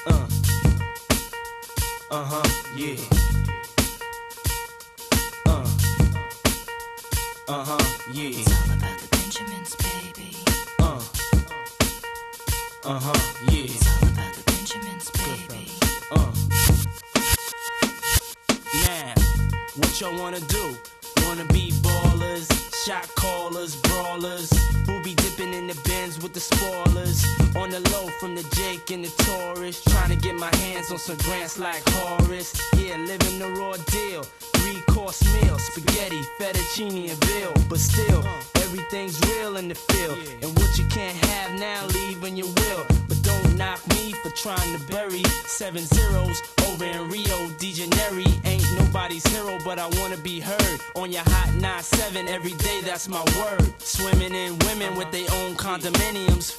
Yeah. Yeah. It's all about the Benjamins, baby. Yeah. It's all about the Benjamins, baby. Now, what y'all wanna do? Wanna be ballers, shot callers, brawlers, who be dipping in the Benz with the spoilers, on the low from the Jake and the Taurus, trying to get my hands on some grants like Horace. Yeah, living the raw deal, 3-course meal, spaghetti, fettuccine and veal, but still, everything's real in the field, and what you can't have now, leave when you will. But don't knock me for trying to bury 7 zeros over in Rio de Janeiro. Ain't nobody's hero, but I wanna be heard on your hot 9-7 every day, that's my word. Swimming in women with their own condominiums,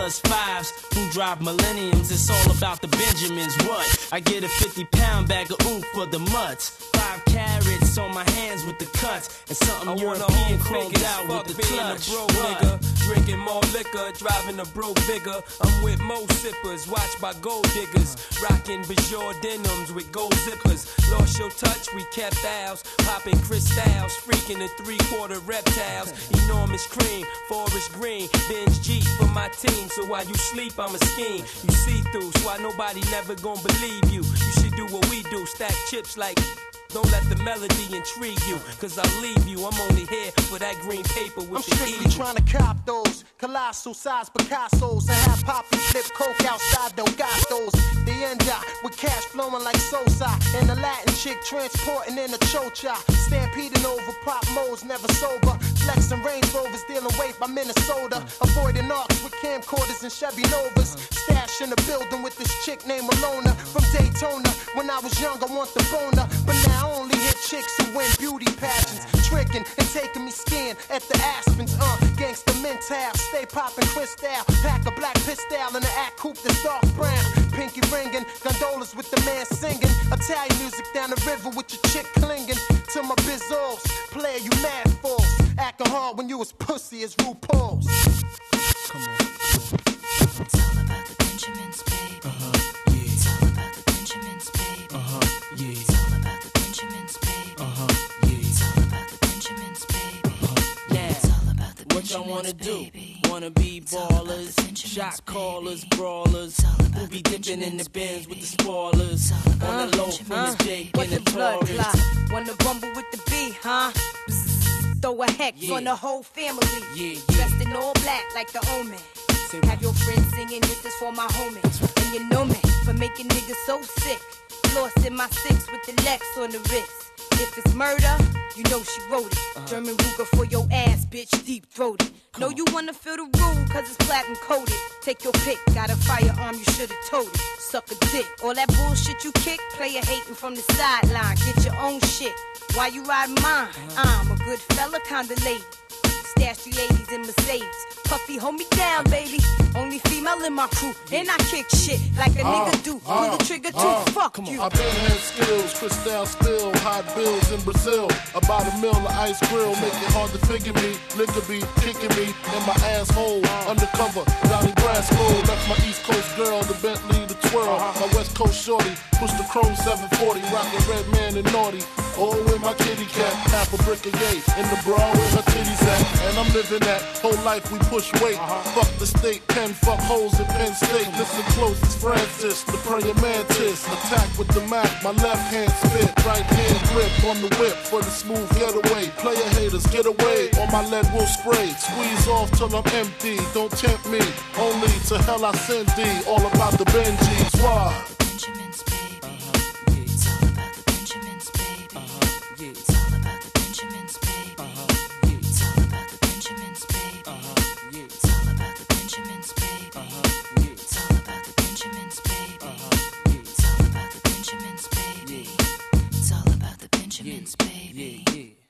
5+5s who drive millenniums. It's all about the Benjamins. What? I get a 50-pound bag of oof for the mutts, 5 carats on my hands with the cuts, and something European chromed out with the clutch. Nigga, drinking more liquor, driving a broke bigger. I'm with mo sippers, watched by gold diggers, rocking Bajor denims with gold zippers. Lost your touch, we kept ours, popping crystals, freaking the 3-quarter reptiles. Enormous cream, forest green, binge Jeep for my team. So while you sleep, I'm a scheme. You see through, so why nobody never gonna believe you. You should do what we do, stack chips like. Don't let the melody intrigue you, cause I'll leave you. I'm only here for that green paper with I'm the strictly trying to cop those colossal size Picassos and have Poppy flip coke outside Delgados. The end with cash flowing like Sosa, and the Latin chick transporting in a chocha. Stampeding over pop modes, never sober. Flexing Range Rovers, dealing weight by Minnesota. Avoiding arcs with camcorders and Chevy Novas. Stash in the building with this chick named Alona from Daytona. When I was young, I want the boner, but now I only hit chicks who win beauty pageants, tricking and taking me skiing at the Aspens. Gangsta mental, stay popping crystal, pack a black pistol in the act coupe that's dark brown. Pinky ringing, gondolas with the man singing. Italian music down the river with your chick clinging to my bizzos. Player, you mad fools, acting hard when you was pussy as RuPaul's. Come on. It's all about the Benjamins, baby. Yeah. It's all about the Benjamins, baby. Yeah. It's all about the Benjamins, baby. Yeah. It's all about the Benjamins, baby. Now, It's all about the what y'all wanna Benjamins, do? baby. Wanna be It's all about the ballers, Benjamins, shot callers, baby. brawlers, It's all about who be the dipping in the Benjamins, Benz with the baby. spoilers, It's all about on the low from the Benjamins, Jake What and the the blood Taurus. clot? Wanna rumble with the B, huh? Bzzz, throw a hex Yeah. on the whole family. Yeah. Dressed in all black like the omen. Say Have your friends singing, this is for my homies. And you know me for making niggas so sick. Lost in my 6 with the Lex on the wrist. If it's murder, you know she wrote it. German Ruger for your ass, bitch, deep throated. Know you wanna feel the rule, cause it's platinum coated. Take your pick, got a firearm, you should've told it. Suck a dick, all that bullshit you kick, player hating from the sideline. Get your own shit, why you ride mine? I'm a good fella, kinda lady. Stash 380s in Mercedes. Puffy, hold me down, baby. Only female in my crew. And I kick shit like a nigga do. Pull the trigger too, fuck you. I've been had skills, Cristal spill, hot bills in Brazil. About a mill of ice grill, make it hard to figure me. Liquor be kicking me in my asshole. Undercover, Donnie Brasco. Left my East Coast girl, the Bentley, the twirl. My West Coast shorty, push the chrome 740. Rockin' red man and naughty. Oh, with my kitty cat, half a brick of yay. In the bra with her titties at. And I'm living that whole life we push weight. Fuck the state, pen, fuck holes in Penn State. Listen close, it's Francis, the praying mantis. Attack with the Mac, my left hand spit. Right hand grip on the whip for the smooth getaway. Player haters, get away, or my lead will spray. Squeeze off till I'm empty, don't tempt me. Only to hell I send thee, all about the Benjis. Why?